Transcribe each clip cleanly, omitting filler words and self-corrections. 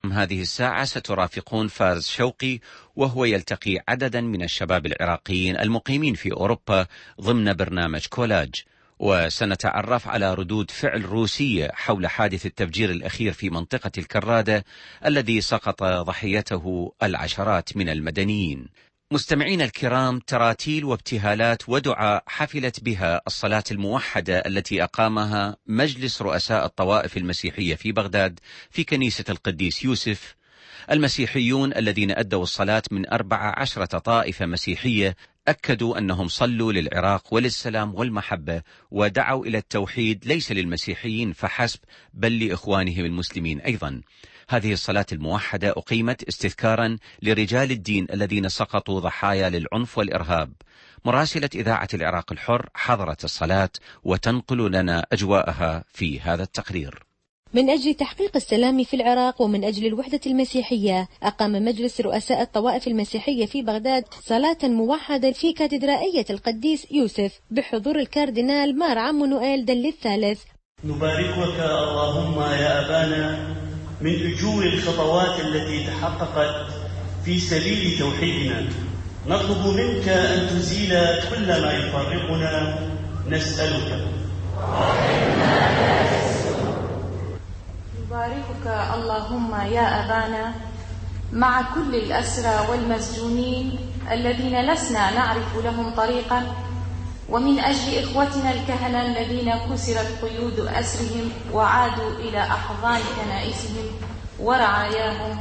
هذه الساعة سترافقون فارس شوقي، وهو يلتقي عددا من الشباب العراقيين المقيمين في أوروبا ضمن برنامج كولاج، وسنتعرف على ردود فعل روسية حول حادث التفجير الأخير في منطقة الكرادة الذي سقط ضحيته العشرات من المدنيين. مستمعين الكرام، تراتيل وابتهالات ودعاء حفلت بها الصلاة الموحدة التي أقامها مجلس رؤساء الطوائف المسيحية في بغداد في كنيسة القديس يوسف. المسيحيون الذين أدوا الصلاة من 14 طائفة مسيحية أكدوا أنهم صلوا للعراق وللسلام والمحبة، ودعوا إلى التوحيد ليس للمسيحيين فحسب بل لإخوانهم المسلمين أيضا. هذه الصلاة الموحدة أقيمت استذكارا لرجال الدين الذين سقطوا ضحايا للعنف والإرهاب. مراسلة إذاعة العراق الحر حضرت الصلاة وتنقل لنا أجواءها في هذا التقرير. من أجل تحقيق السلام في العراق ومن أجل الوحدة المسيحية، أقام مجلس رؤساء الطوائف المسيحية في بغداد صلاة موحدة في كاتدرائية القديس يوسف بحضور الكاردينال مار عمو نويل دل الثالث. نباركك اللهم يا أبانا من أجور الخطوات التي تحققت في سبيل توحيدنا، نطلب منك أن تزيل كل ما يفرقنا، نسألك. نباركك اللهم يا أبانا مع كل الأسرى والمسجونين الذين لسنا نعرف لهم طريقا، ومن أجل إخوتنا الكهنة الذين كسرت قيود أسرهم وعادوا إلى أحضان كنائسهم ورعاياهم.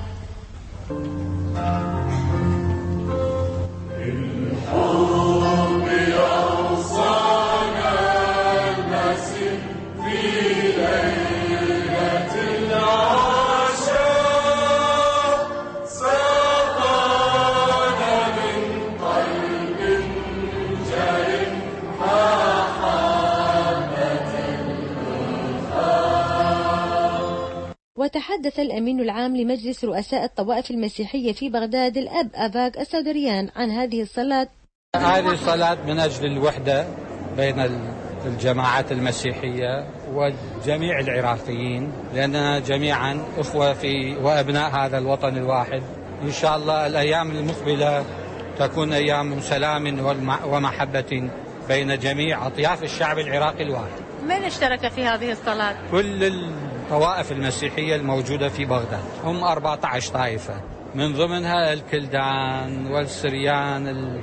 وتحدث الأمين العام لمجلس رؤساء الطوائف المسيحية في بغداد الأب أفاق السودريان عن هذه الصلاة. هذه الصلاة من أجل الوحدة بين الجماعات المسيحية وجميع العراقيين، لأننا جميعا أخوة في وأبناء هذا الوطن الواحد. إن شاء الله الأيام المقبلة تكون أيام سلام ومحبة بين جميع أطياف الشعب العراقي الواحد. من اشترك في هذه الصلاة؟ كل الطوائف المسيحية الموجودة في بغداد، هم 14 طائفة، من ضمنها الكلدان والسريان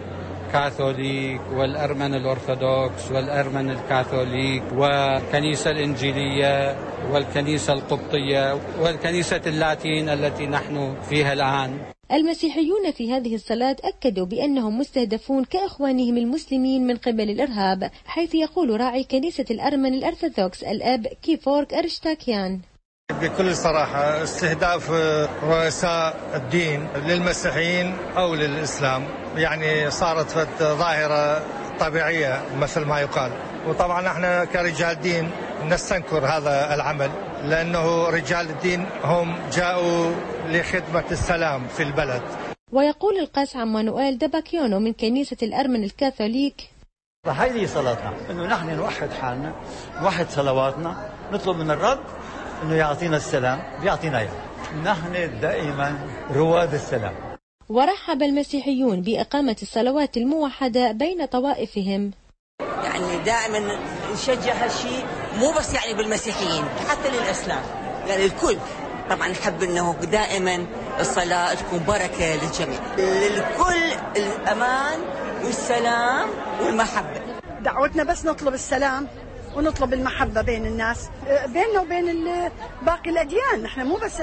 الكاثوليك والأرمن الأرثوذكس والأرمن الكاثوليك والكنيسة الإنجيلية والكنيسة القبطية والكنيسة اللاتين التي نحن فيها الآن. المسيحيون في هذه الصلاة أكدوا بأنهم مستهدفون كإخوانهم المسلمين من قبل الإرهاب، حيث يقول راعي كنيسة الأرمن الأرثوذكس الأب كيفورك أرشتاكيان: بكل صراحة استهداف رؤساء الدين للمسيحيين أو للإسلام يعني صارت ظاهرة طبيعية مثل ما يقال، وطبعا احنا كرجال دين نستنكر هذا العمل، لأنه رجال الدين هم جاءوا لخدمة السلام في البلد. ويقول القس عمو نويل دباكيونو من كنيسة الأرمن الكاثوليك: هذه صلاتنا، انه نحن نوحد حالنا، نوحد صلواتنا، نطلب من الرب انه يعطينا السلام، بيعطينا اياه. نحن دائما رواد السلام. ورحب المسيحيون بإقامة الصلوات الموحدة بين طوائفهم. يعني دائما نشجع هالشيء، مو بس يعني بالمسيحيين، حتى للإسلام، يعني الكل. طبعا نحب انه دائما الصلاة تكون بركة للجميع، للكل الأمان والسلام والمحبة. دعوتنا بس نطلب السلام ونطلب المحبة بين الناس، بيننا وبين باقي الأديان. نحن مو بس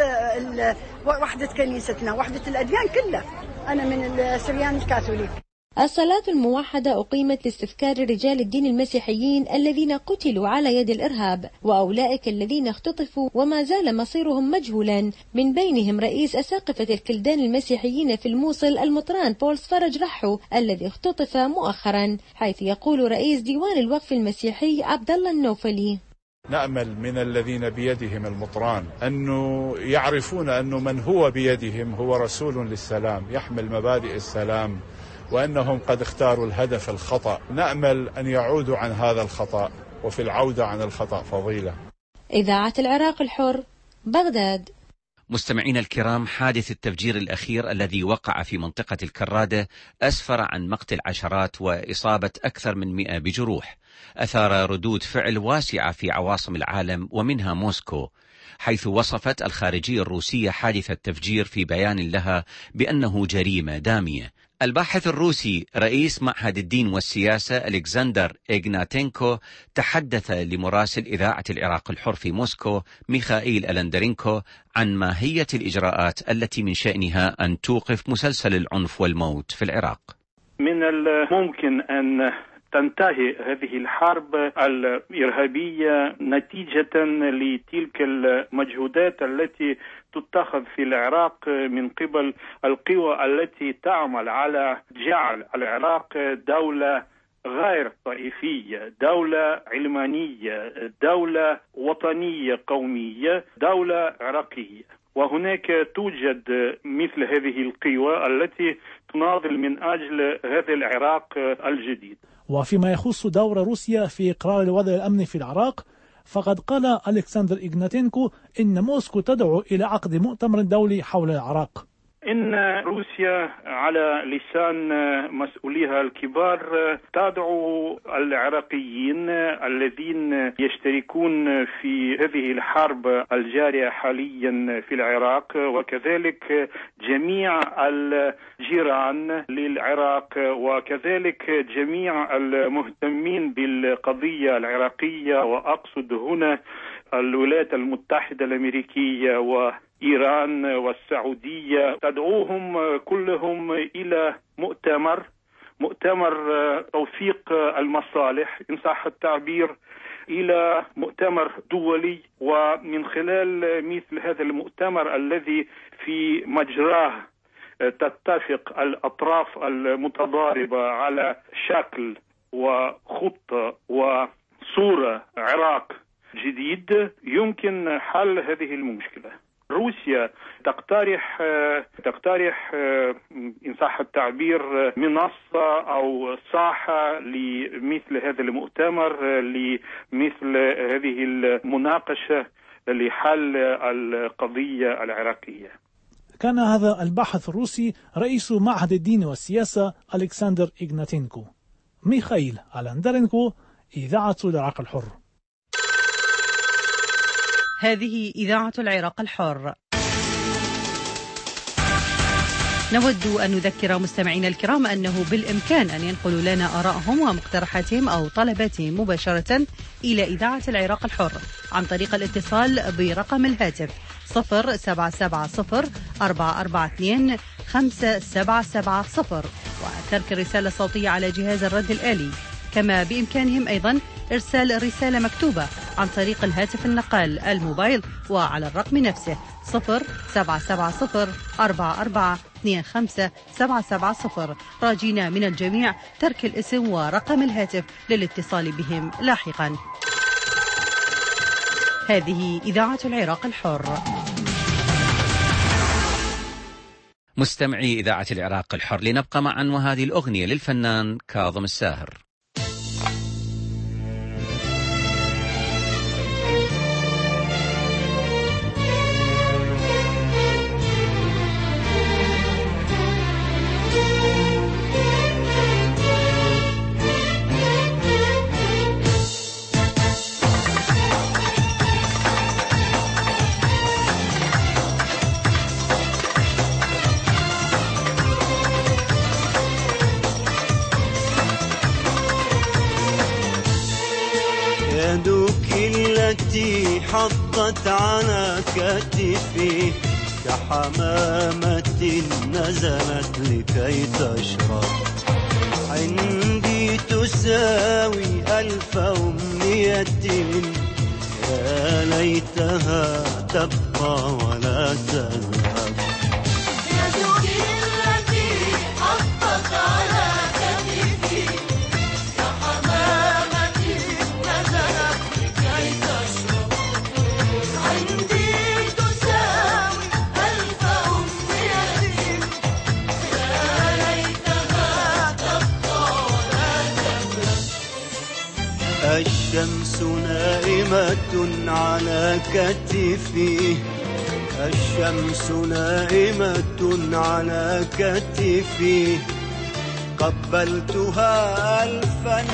وحدة كنيستنا، وحدة الأديان كلها. أنا من السريان الكاثوليك. الصلاة الموحدة أقيمت لاستذكار رجال الدين المسيحيين الذين قتلوا على يد الإرهاب، وأولئك الذين اختطفوا وما زال مصيرهم مجهولا، من بينهم رئيس أساقفة الكلدان المسيحيين في الموصل المطران بولس فرج رحو الذي اختطف مؤخرا، حيث يقول رئيس ديوان الوقف المسيحي عبد الله النوفلي: نأمل من الذين بيدهم المطران أنه يعرفون أنه من هو بيدهم هو رسول للسلام يحمل مبادئ السلام، وأنهم قد اختاروا الهدف الخطأ. نأمل أن يعودوا عن هذا الخطأ، وفي العودة عن الخطأ فضيلة. إذاعة العراق الحر، بغداد. مستمعين الكرام، حادث التفجير الأخير الذي وقع في منطقة الكرادة أسفر عن مقتل عشرات وإصابة أكثر من 100 بجروح، أثار ردود فعل واسعة في عواصم العالم ومنها موسكو، حيث وصفت الخارجية الروسية حادث التفجير في بيان لها بأنه جريمة دامية. الباحث الروسي رئيس معهد الدين والسياسة ألكسندر إغناتينكو تحدث لمراسل إذاعة العراق الحر في موسكو ميخائيل ألندرينكو عن ماهية الإجراءات التي من شأنها أن توقف مسلسل العنف والموت في العراق. من الممكن أن تنتهي هذه الحرب الإرهابية نتيجة لتلك المجهودات التي تتخذ في العراق من قبل القوى التي تعمل على جعل العراق دولة غير طائفية، دولة علمانية، دولة وطنية قومية، دولة عراقية. وهناك توجد مثل هذه القوى التي تناضل من أجل هذا العراق الجديد. وفيما يخص دور روسيا في إقرار الوضع الأمني في العراق، فقد قال ألكسندر إغناتينكو إن موسكو تدعو إلى عقد مؤتمر دولي حول العراق. إن روسيا على لسان مسؤوليها الكبار تدعو العراقيين الذين يشتركون في هذه الحرب الجارية حاليا في العراق، وكذلك جميع الجيران للعراق، وكذلك جميع المهتمين بالقضية العراقية، وأقصد هنا الولايات المتحدة الأمريكية وإيران والسعودية، تدعوهم كلهم إلى مؤتمر توثيق المصالح إن صح التعبير، إلى مؤتمر دولي. ومن خلال مثل هذا المؤتمر الذي في مجراه تتفق الأطراف المتضاربة على شكل وخطة وصورة عراق جديد، يمكن حل هذه المشكلة. روسيا تقترح إن صح التعبير منصة أو ساحة لمثل هذا المؤتمر، لمثل هذه المناقشة لحل القضية العراقية. كان هذا الباحث الروسي رئيس معهد الدين والسياسة ألكسندر إغناتينكو. ميخائيل ألندرينكو، إذاعة العراق الحر. هذه إذاعة العراق الحر. نود أن نذكر مستمعينا الكرام أنه بالإمكان أن ينقلوا لنا آراءهم ومقترحاتهم أو طلباتهم مباشرة إلى إذاعة العراق الحر عن طريق الاتصال برقم الهاتف 0770-442-57770 وترك الرسالة الصوتية على جهاز الرد الآلي. كما بإمكانهم أيضا إرسال رسالة مكتوبة عن طريق الهاتف النقال الموبايل وعلى الرقم نفسه 0770-4425-770، راجينا من الجميع ترك الاسم ورقم الهاتف للاتصال بهم لاحقا. هذه إذاعة العراق الحر. مستمعي إذاعة العراق الحر، لنبقى معا وهذه الأغنية للفنان كاظم الساهر. حطت على كتفي كحمامة نزلت لكي تشرب، عندي تساوي 1000 أمنية يا ليتها تبقى ولا تذهب. يدك التي حطت على كتفي كحمامة نزلت لكي تشرب، عندي تساوي 1000 أمنية يا ليتها تبقى ولا تذهب. الشمس نائمة على كتفي، الشمس نائمة على كتفي قبلتها ألفا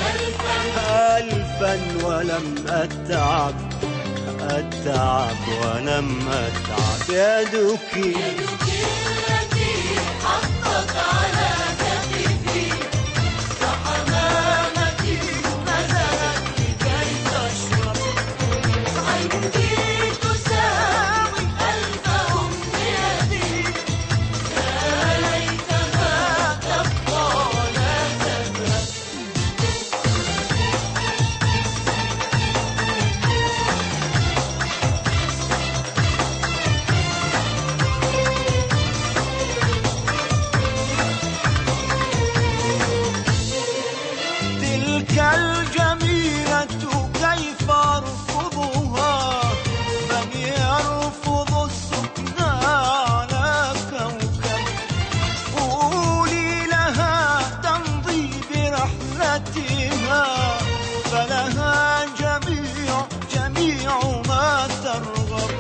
ولم أتعب ولم أتعب. يدك التي حطت على كتفي كحمامة نزلت لكي تشرب عندي تساوي ألف أمنية يا ليتها تبقى ولا تذهب. تلك الجميلة كيف أرفضها من يرفض السكنى على كوكب. قولي لها تمضي برحلتها فلها جميع ما ترغب.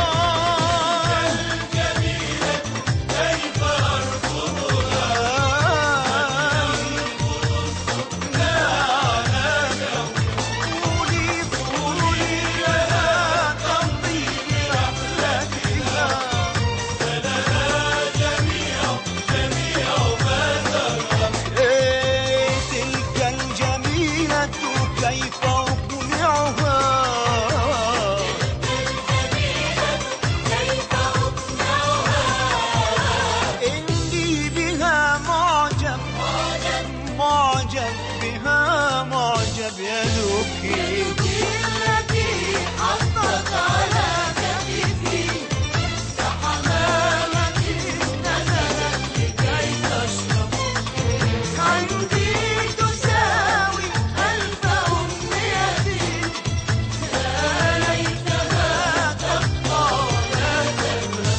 الجميلة كيف أرفضها التي حطت على كتفي كحمامة نزلت لكي تشرب عندي تساوي ألف أمنية يا ليتها تبقى ولا تذهب.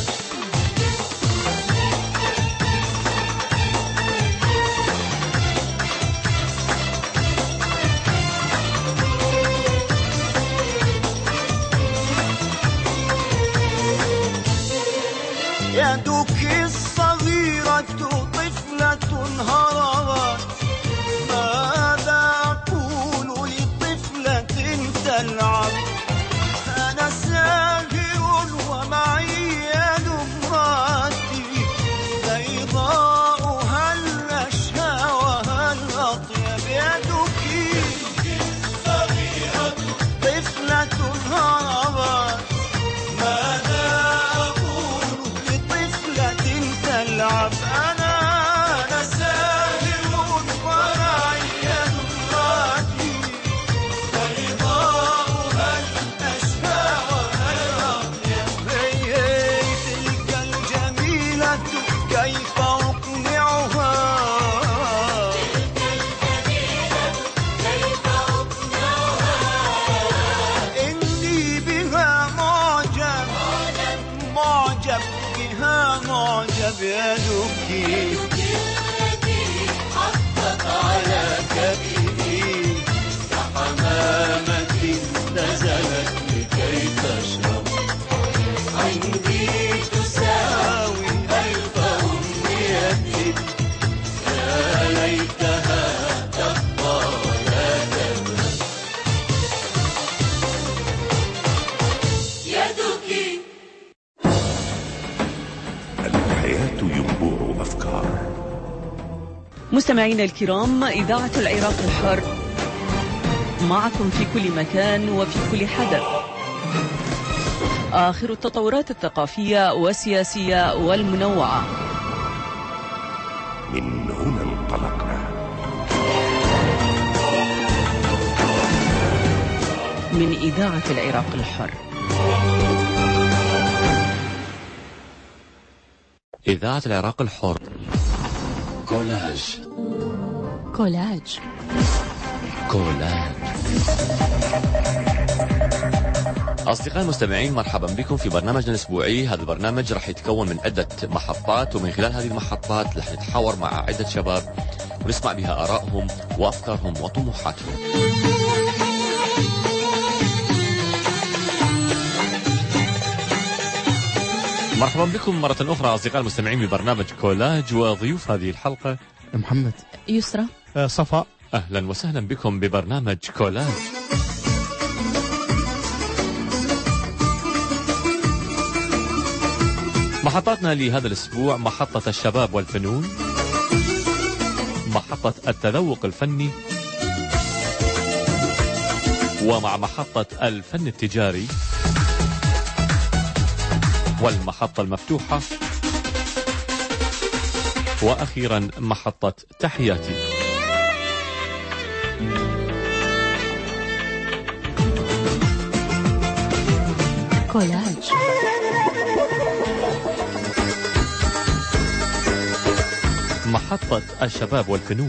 يدك الصغيرة طفلة هربت ماذا أقول لطفلة تلعب. أنا ساهر ومعي يد امرأتي بيضاؤها الأشهى الأطيب. يدك الصغيرة طفلة هربت ماذا أقول لطفلة تلعب. أنا ساهر ومعي يد امرأتي بيضاؤها الأشهى الأطيب. تلك الجميلة كيف أقنعها إني بها معجب بها معجب. يدك التي حطت على كتفي كحمامة نزلت لكي تشرب عندي تساوي ألف أمنية يا ليتها تبقى ولا تذهب. يدك الحياة ينبوع أفكار. مستمعينا الكرام، إذاعة العراق الحر معكم في كل مكان وفي كل حدث. آخر التطورات الثقافية والسياسية والمنوعة. من هنا انطلقنا. من إذاعة العراق الحر. إذاعة العراق الحر. كولاج. كولاج. كولاج. أصدقائي المستمعين، مرحبا بكم في برنامجنا الأسبوعي. هذا البرنامج راح يتكون من عدة محطات، ومن خلال هذه المحطات راح نتحاور مع عدة شباب ونسمع بها آرائهم وأفكارهم وطموحاتهم. مرحبا بكم مرة أخرى أصدقاء المستمعين ببرنامج كولاج، وضيوف هذه الحلقة محمد، يسرى، صفاء. أهلا وسهلا بكم ببرنامج كولاج. محطاتنا لهذا الأسبوع: محطة الشباب والفنون، محطة التذوق الفني، ومع محطة الفن التجاري، والمحطة المفتوحة، وأخيرا محطة تحياتي. كولاج. محطة الشباب والفنون.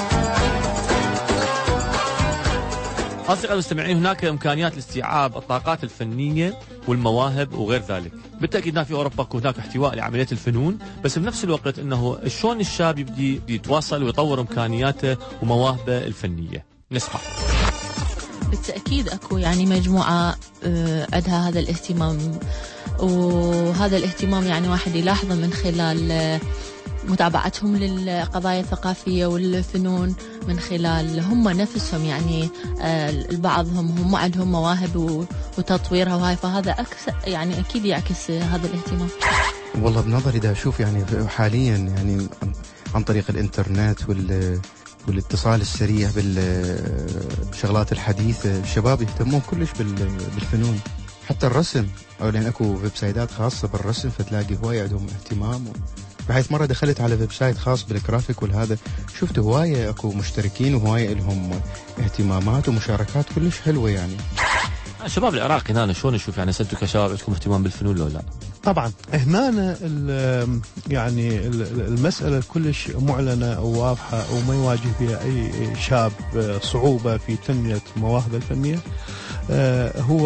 أصدقائي المستمعين، هناك إمكانيات لاستيعاب الطاقات الفنية والمواهب وغير ذلك. بالتأكيد في أوروبا هناك احتواء لعملية الفنون، بس بنفس الوقت أنه شلون الشاب يبدي يتواصل ويطور إمكانياته ومواهبه الفنية. نسمع. بالتأكيد أكو يعني مجموعة عندها هذا الاهتمام، وهذا الاهتمام يعني واحد يلاحظه من خلال متابعتهم للقضايا الثقافية والفنون، من خلال هم نفسهم يعني البعض هم عندهم مواهب وتطويرها وهاي، فهذا أكثر يعني أكيد يعكس هذا الاهتمام. والله بنظري دا أشوف يعني حاليا يعني عن طريق الإنترنت والاتصال السريع بالشغلات الحديثة، الشباب يهتمون كلش بالفنون، حتى الرسم، أو لأن أكو ويب سايتات خاصة بالرسم فتلاقي هواية عندهم اهتمام. بحيث مرة دخلت على ويب سايت خاص بالجرافيك والهذا، شفت هواية أكو مشتركين وهواية لهم اهتمامات ومشاركات كلش حلوة يعني. الشباب العراقي هنا شلون نشوف يعني أنتم كشباب عندكم اهتمام بالفنون لو لا؟ طبعا هنا يعني المسألة كلش معلنة وواضحة وما يواجه بها أي شاب صعوبة في تنمية مواهبه الفنية. هو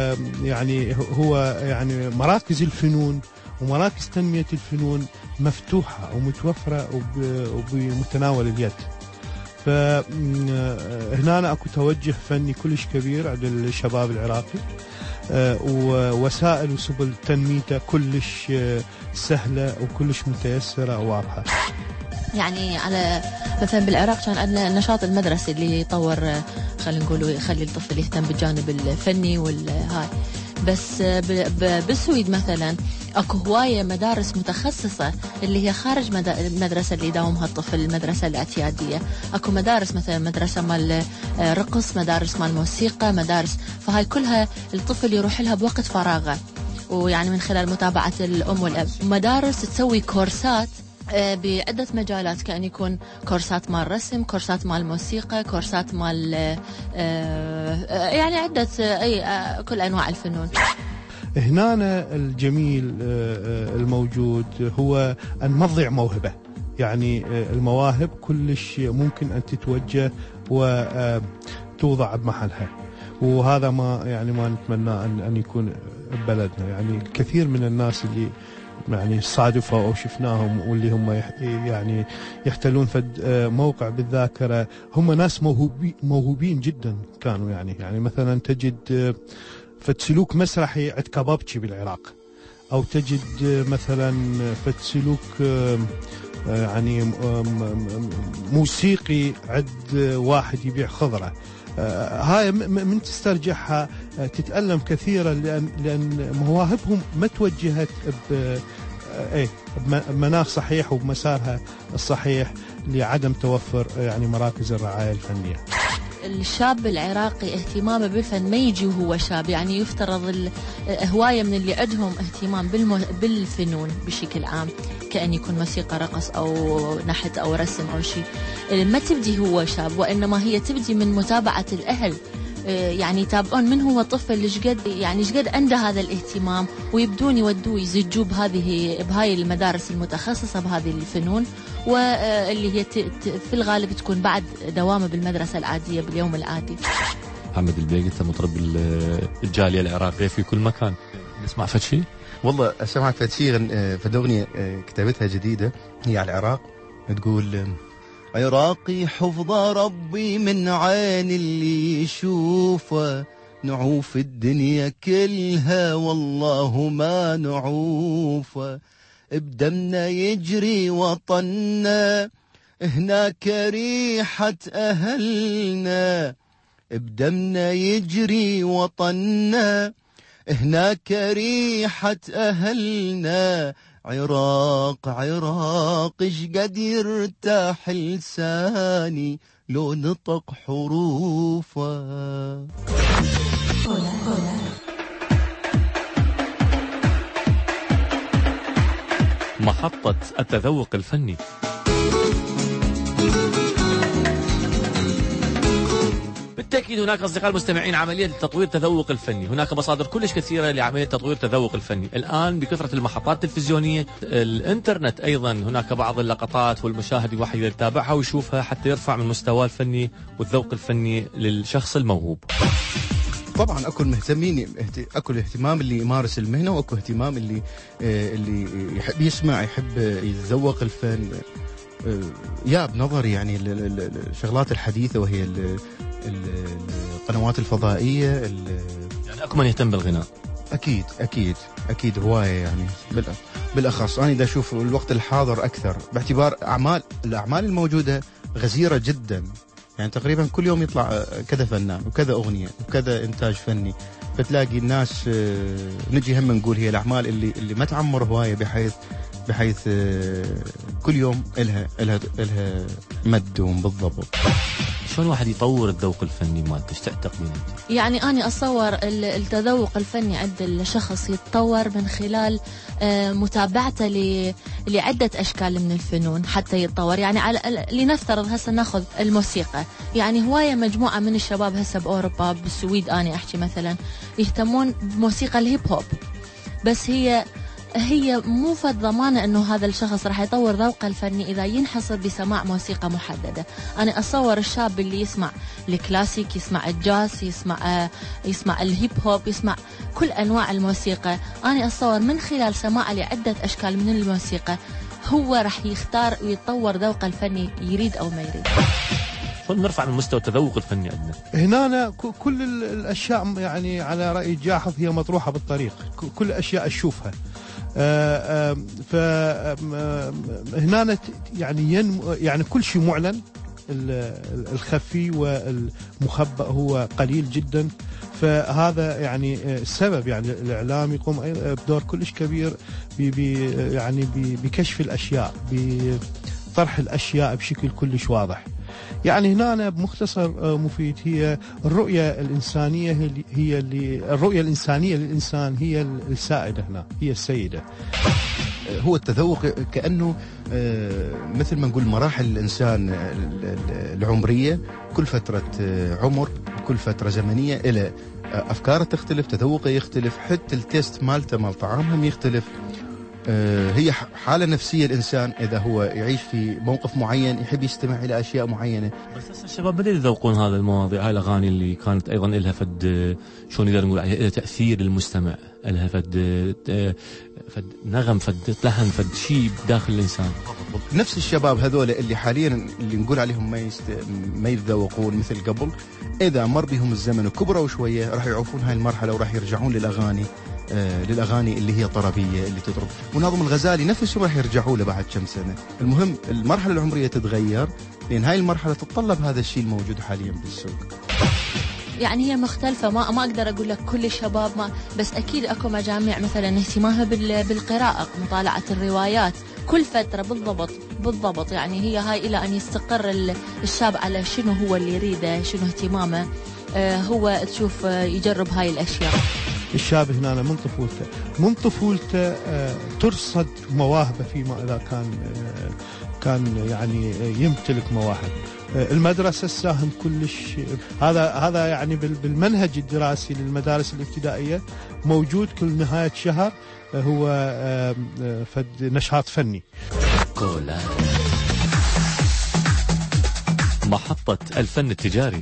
يعني مراكز الفنون ومراكز تنمية الفنون مفتوحة ومتوفرة وبمتناول اليد. فهنا أكو توجه فني كلش كبير عند الشباب العراقي، ووسائل وسبل تنميته كلش سهلة وكلش متيسرة وواضحة. يعني على مثلا بالعراق كان عندنا النشاط المدرسي اللي يطور، خلينا نقول يخلي الطفل يهتم بالجانب الفني والهاي. بس بالسويد مثلا اكو هواية مدارس متخصصة اللي هي خارج المدرسة اللي يداومها الطفل، المدرسة الاعتيادية. اكو مدارس مثلا مدرسة مال رقص، مدارس مال موسيقى، مدارس، فهاي كلها الطفل يروح لها بوقت فراغه، ويعني من خلال متابعة الأم والأب. مدارس تسوي كورسات بعدة مجالات، كأن يكون كورسات مال رسم، كورسات مال موسيقى، كورسات مال يعني عدة كل أنواع الفنون. هنا الجميل الموجود هو أن نضع موهبة، يعني المواهب كلش ممكن أن تتوجه وتوضع بمحلها، وهذا ما نتمنى أن يكون ببلدنا. يعني الكثير من الناس اللي يعني صادفوا أو شفناهم واللي هم يعني يحتلون فد موقع بالذاكرة، هم ناس موهوبين جدا كانوا. يعني مثلا تجد فد سلوك مسرحي عند كبابتشي بالعراق، أو تجد مثلا فد سلوك يعني موسيقي عند واحد يبيع خضرة. هاي من تسترجعها تتألم كثيرا، لأن مواهبهم ما توجهت بمناخ صحيح وبمسارها الصحيح لعدم توفر يعني مراكز الرعاية الفنية. الشاب العراقي اهتمامه بالفن ما يجي وهو شاب، يعني يفترض هواية من اللي عندهم اهتمام بالفنون بشكل عام، كأن يكون موسيقى، رقص أو نحت أو رسم أو شيء، ما تبدي هو شاب، وإنما هي تبدي من متابعة الأهل. يعني يتابعون من هو طفل شقد عنده هذا الاهتمام، ويبدون يودوه يزجوه بهاي المدارس المتخصصة بهذه الفنون، واللي هي في الغالب تكون بعد دوامه بالمدرسة العادية باليوم العادي. محمد البيق، انت مطرب الجالية العراقية في كل مكان، نسمع فد شيء؟ والله سمعت فد شيء، فد أغنية كتابتها جديدة هي على العراق، تقول: عراقي حفظ ربي من عين اللي يشوفه، نعوف الدنيا كلها والله ما نعوفه، بدمنا يجري وطننا هناك ريحة أهلنا، بدمنا يجري وطننا هناك ريحة أهلنا، عراق عراق شقد يرتاح لساني لو نطق حروفه. محطة التذوق الفني. بالتأكيد هناك أصدقاء المستمعين عملية تطوير التذوق الفني، هناك مصادر كلش كثيرة لعملية تطوير التذوق الفني الآن بكثرة المحطات التلفزيونية، الإنترنت أيضا هناك بعض اللقطات والمشاهد الواحد يتابعها ويشوفها حتى يرفع من مستواه الفني والذوق الفني للشخص الموهوب. طبعا اكو المهتمين، اكو الاهتمام اللي يمارس المهنه، واكو اهتمام اللي يحب يسمع، يحب يتذوق الفن. يا بنظري يعني الشغلات الحديثه وهي القنوات الفضائيه، يعني اكو من يهتم بالغناء. اكيد هوايه يعني بالاخص انا دا اشوف الوقت الحاضر اكثر، باعتبار الاعمال الموجوده غزيره جدا، يعني تقريبا كل يوم يطلع كذا فنان وكذا أغنية وكذا إنتاج فني، فتلاقي الناس نجي هم نقول هي الأعمال اللي ما تعمر هواية بحيث كل يوم إلها مد بالضبط. شلون الواحد يطور الذوق الفني مالته؟ ايش تعتقدين؟ يعني أنا أتصور التذوق الفني عند الشخص يتطور من خلال متابعته لعدة أشكال من الفنون حتى يتطور. يعني لنفترض هسه ناخذ الموسيقى، يعني هواية مجموعة من الشباب هسه بأوروبا بالسويد أنا أحكي مثلا يهتمون بموسيقى الهيب هوب، بس هي مو فد ضمانة أنه هذا الشخص راح يطور ذوقه الفني إذا ينحصر بسماع موسيقى محددة. أنا أتصور الشاب اللي يسمع الكلاسيك، يسمع الجاز، يسمع الهيب هوب، يسمع كل أنواع الموسيقى، أنا أتصور من خلال سماعه لعدة أشكال من الموسيقى هو راح يختار ويطور ذوقه الفني يريد أو ما يريد. نرفع من مستوى التذوق الفني عندنا. هنا كل الأشياء يعني على رأي جاحظ هي مطروحة بالطريق، كل الأشياء أشوفها. فهنا يعني كل شيء معلن، الخفي والمخبأ هو قليل جدا، فهذا يعني السبب يعني الإعلام يقوم بدور كلش كبير يعني بكشف الأشياء، بطرح الأشياء بشكل كلش واضح. يعني هنا بمختصر مفيد هي الرؤية الإنسانية الرؤية الإنسانية للإنسان هي السائدة هنا، هي السيدة. هو التذوق كأنه مثل ما نقول مراحل الإنسان العمرية، كل فترة عمر كل فترة زمنية إلى أفكاره تختلف، تذوقه يختلف، حتى التيست مالته مال طعامهم يختلف. هي حالة نفسية الإنسان إذا هو يعيش في موقف معين يحب يستمع إلى أشياء معينة. بس الشباب بدأوا يذوقون هذا المواضيع، هاي الأغاني اللي كانت أيضا لها فد شلون نقدر نقول عليها، لها تأثير المستمع، لها فد نغم، فد لحن، فد شيء داخل الإنسان. نفس الشباب هذول اللي حاليا اللي نقول عليهم ما يتذوقون مثل قبل، إذا مر بهم الزمن وكبروا شوية راح يعوفون هاي المرحلة وراح يرجعون للأغاني اللي هي طربية اللي تضرب. وناظم الغزالي نفسه راح يرجعوا له بعد كم سنة. المهم المرحلة العمرية تتغير، لأن هاي المرحلة تتطلب هذا الشيء الموجود حاليا بالسوق. يعني هي مختلفة، ما أقدر أقول لك كل الشباب بس أكيد أكو مجاميع مثلا اهتمامها بالقراءة، مطالعة الروايات كل فترة بالضبط. يعني هي هاي إلى أن يستقر الشاب على شنو هو اللي يريده، شنو اهتمامه، هو تشوف يجرب هاي الأشياء. الشاب هنا من طفولته ترصد مواهبه فيما إذا كان يعني يمتلك مواهب. المدرسة الساهم كلش، هذا يعني بالمنهج الدراسي للمدارس الابتدائية موجود كل نهاية شهر هو فد نشاط فني. محطة الفن التجاري.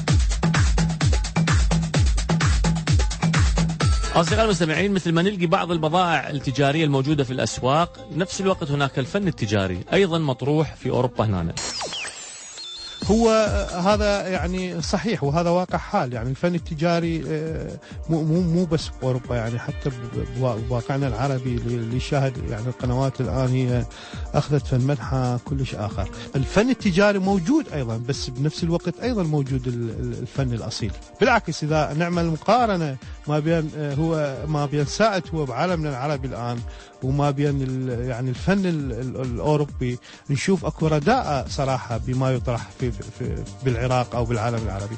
أصدقائي المستمعين، مثل ما نلقي بعض البضائع التجارية الموجودة في الأسواق، نفس الوقت هناك الفن التجاري أيضا مطروح في أوروبا هنا. هو هذا يعني صحيح، وهذا واقع حال. يعني الفن التجاري مو بس بأوروبا، يعني حتى بواقعنا العربي اللي يشاهد يعني القنوات الآن هي أخذت فن منحى كلش آخر. الفن التجاري موجود أيضا، بس بنفس الوقت أيضا موجود الفن الأصيل. بالعكس إذا نعمل مقارنة ما بين سائد هو بعالمنا العربي الآن وما بين يعني الفن الأوروبي، نشوف أكو رداء صراحة بما يطرح بالعراق أو بالعالم العربي.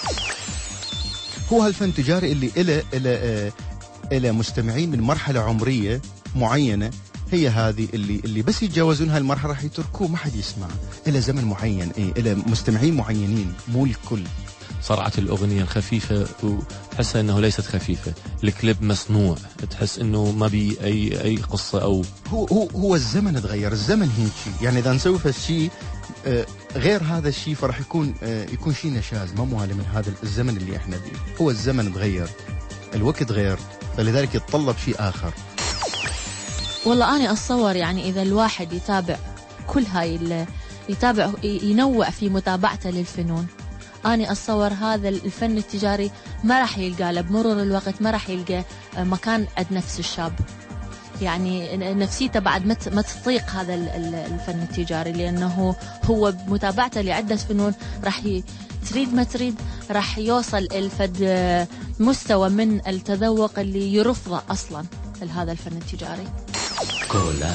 هو هالفن التجاري اللي إلى مستمعين من مرحلة عمرية معينة، هي هذه اللي بس يتجاوزون هالمرحلة راح يتركوه، ما حد يسمع إلى زمن معين، إلى مستمعين معينين، مو الكل. صرعة الأغنية الخفيفة وتحسها أنه ليست خفيفة، الكليب مصنوع، تحس أنه ما بي أي قصة أو هو الزمن تغير، الزمن هيك يعني إذا نسوي هالشيء غير هذا الشيء فرح يكون شيء نشاز ما موالي من هذا الزمن اللي احنا فيه. هو الزمن تغير، الوقت غير، فلذلك يتطلب شيء آخر. والله أنا أتصور يعني إذا الواحد يتابع كل هاي يتابع ينوع في متابعته للفنون، أنا أتصور هذا الفن التجاري ما راح يلقى له بمرور الوقت، ما راح يلقى مكان عند نفس الشاب. يعني نفسيته بعد ما تطيق هذا الفن التجاري، لأنه هو بمتابعته لعدة فنون راح تريد ما تريد راح يوصل الفد مستوى من التذوق اللي يرفضه أصلا لهذا الفن التجاري. لا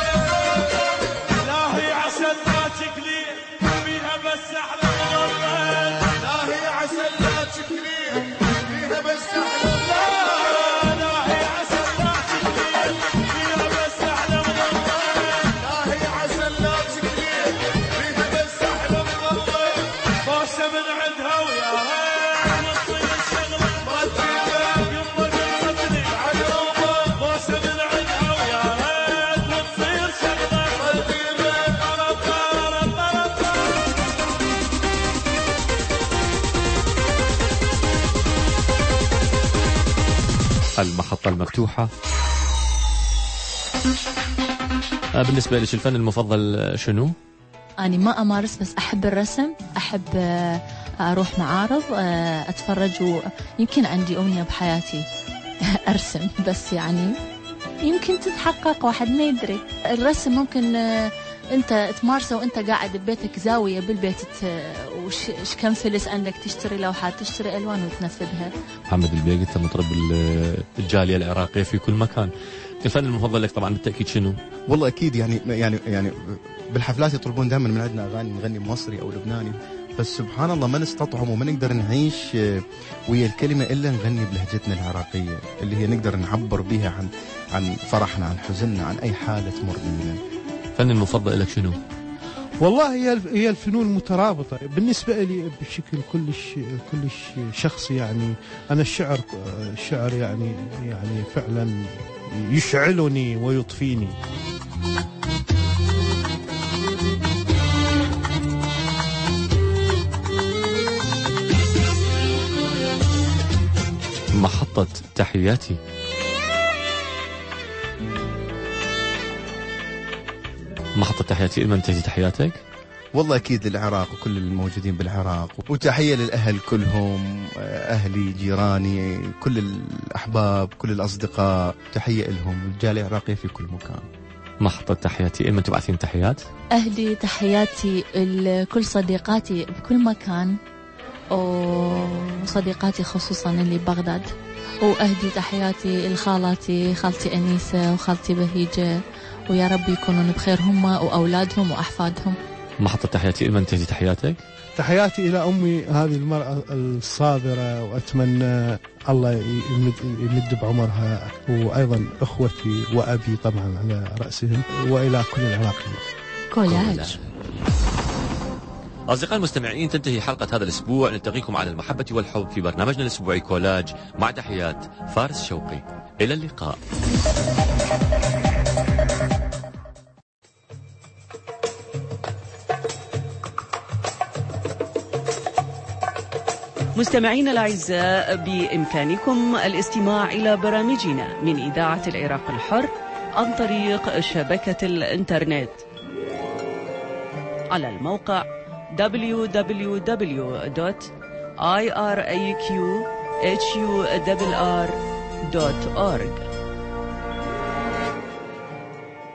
هي عسل لا تكلي فيها بس أحلى غربان، لا هي عسل لا تكلي فيها بس أحلى غربان، لا هي عسل لا تكلي فيها بس أحلى غربان، لا هي عسل لا تكلي فيها بس أحلى غربان، بوسة من عندها ويا هين تصير الشغلة ما تجيبها يما قصتني عقربة، بوسة من عندها ويا هين تصير شغلة ما تجيبها المحطة المفتوحة. بالنسبة لك الفن المفضل شنو؟ أنا ما أمارس، بس أحب الرسم، أحب أروح معارض أتفرج، ويمكن عندي أمنية بحياتي أرسم، بس يعني يمكن تتحقق، واحد ما يدري. الرسم ممكن أنت تمارسه وأنت قاعد ببيتك زاوية بالبيت، وش كم فلس عندك تشتري لوحات، تشتري ألوان وتنفذها. محمد البيق أنت مطرب الجالية العراقية في كل مكان، الفن المفضل لك طبعا بالتأكيد شنو؟ والله أكيد يعني بالحفلات يطلبون دائما من عندنا أغاني نغني مصري أو لبناني، بس سبحان الله ما نستطعم وما نقدر نعيش ويا الكلمة إلا نغني بلهجتنا العراقية اللي هي نقدر نعبر بها عن فرحنا، عن حزننا، عن أي حالة تمر بنا. الفن المفضل لك شنو؟ والله هي الفنون مترابطة بالنسبة لي بشكل كلش شخصي. يعني أنا الشعر يعني فعلا يشعلني ويطفيني. محطة تحياتي. محطة تحياتي، من تهدي تحياتك؟ والله أكيد للعراق وكل الموجودين بالعراق، وتحية للأهل كلهم، أهلي، جيراني، كل الأحباب، كل الأصدقاء، تحية لهم، الجالية العراقية في كل مكان. محطة تحياتي، من تبعثين تحيات؟ أهدي تحياتي لكل صديقاتي بكل مكان، وصديقاتي خصوصا اللي ببغداد، وأهدي تحياتي لخالاتي، خالتي أنيسة وخالتي بهيجة، ويا رب يكونون بخير هم وأولادهم وأحفادهم. محطة تحياتي، من تهدي تحياتك؟ تحياتي إلى أمي هذه المرأة الصابرة، وأتمنى الله يمد بعمرها، وأيضا أخوتي وأبي طبعا على رأسهم، وإلى كل العراقيين. كولاج. أصدقائي المستمعين، تنتهي حلقة هذا الأسبوع، نلتقيكم على المحبة والحب في برنامجنا الأسبوعي كولاج، مع تحيات فارس شوقي. إلى اللقاء. مستمعينا الأعزاء، بإمكانكم الاستماع إلى برامجنا من إذاعة العراق الحر عن طريق شبكة الإنترنت على الموقع www.iraqhurr.org.